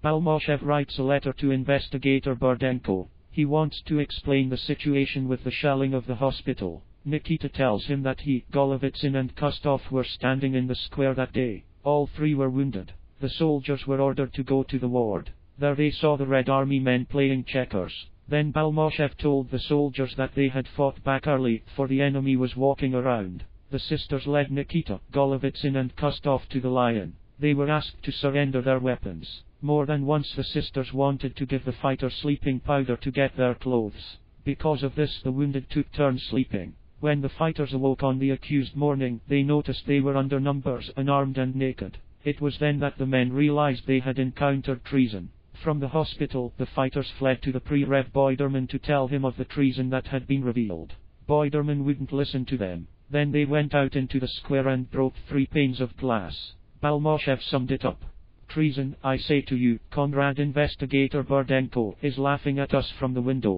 Balmoshev writes a letter to investigator Burdenko. He wants to explain the situation with the shelling of the hospital. Nikita tells him that he, Golovitsin and Kostov were standing in the square that day. All three were wounded. The soldiers were ordered to go to the ward. There they saw the Red Army men playing checkers. Then Balmoshev told the soldiers that they had fought back early, for the enemy was walking around. The sisters led Nikita, Golovitsin and Kostov to the Lion. They were asked to surrender their weapons. More than once the sisters wanted to give the fighters sleeping powder to get their clothes. Because of this the wounded took turns sleeping. When the fighters awoke on the accused morning, they noticed they were under numbers, unarmed and naked. It was then that the men realized they had encountered treason. From the hospital, the fighters fled to the Pre-Rev Boiderman to tell him of the treason that had been revealed. Boiderman wouldn't listen to them. Then they went out into the square and broke 3 panes of glass. Balmoshev summed it up. Treason, I say to you, Conrad. Investigator Burdenko is laughing at us from the window.